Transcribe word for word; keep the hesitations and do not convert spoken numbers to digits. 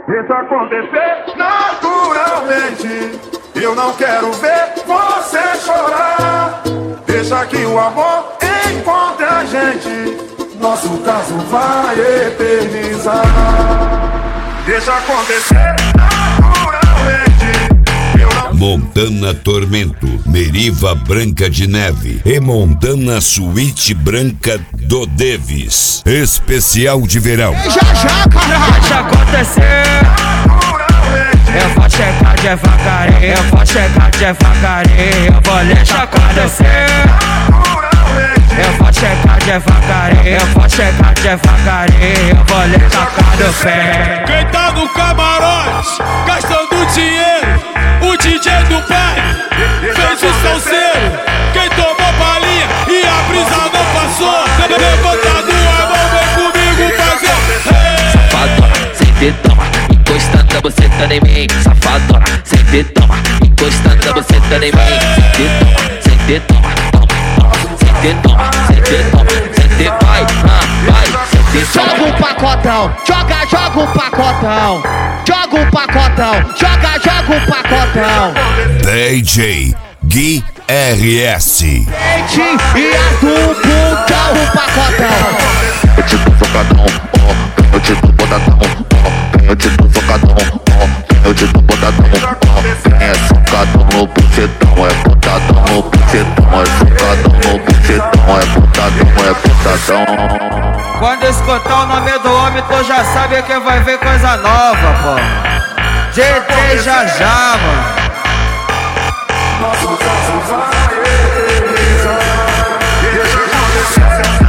Deixa acontecer naturalmente. Eu não quero ver você chorar. Deixa que o amor encontre a gente. Nosso caso vai eternizar. Deixa acontecer naturalmente. Eu não... Montana Tormento, Meriva Branca de Neve e Montana Suíte Branca do Davis. Especial de verão. E já já, caralho. Deixa acontecer. Eu vou chegar devagarinho, eu vou chegar devagarinho, eu vou deixar acontecer. Eu vou chegar devagarinho, eu vou chegar devagarinho, eu vou deixar acontecer. Quem tá no camarote, gastando dinheiro, o D J do pai fez o salseiro. Quem tomou balinha e a brisa não passou, levantado a mão, vem comigo fazer. Safadona, sempre toma, encostando a buceta em mim. Safadona, sempre toma, encostando a buceta em mim. Sempre toma, sempre toma, toma, toma. Sempre toma, sempre toma, sempre vai, ah, vai, sempre toma. Joga um pacotão, joga, joga um pacotão. Joga um pacotão, joga, joga um pacotão. D J Gui R S. Gente, e a do putão, um pacotão. Eu te dou socadão, ó, eu te dou botadão, ó, eu te dou socadão, ó, eu te dou botadão, ó. É socadão no bucetão, é botadão no bucetão, é socadão no bucetão, é botadão, é botadão. Quando escutar o nome do homem, tu já sabe que vai ver coisa nova, pô. G T já já, mano. Nosso caso vai eternizar. Deixa acontecer.